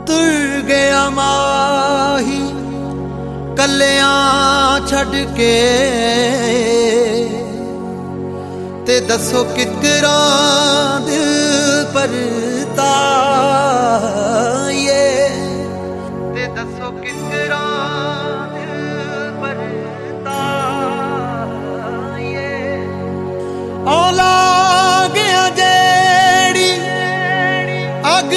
ਤੁਰ ਗਿਆ ਮਾਹੀ ਕੱਲਿਆਂ ਛੱਡ ਕੇ, ਤੇ ਦੱਸੋ ਕਿਕਰਾਂ ਦਿਲ ਭਰਤਾ।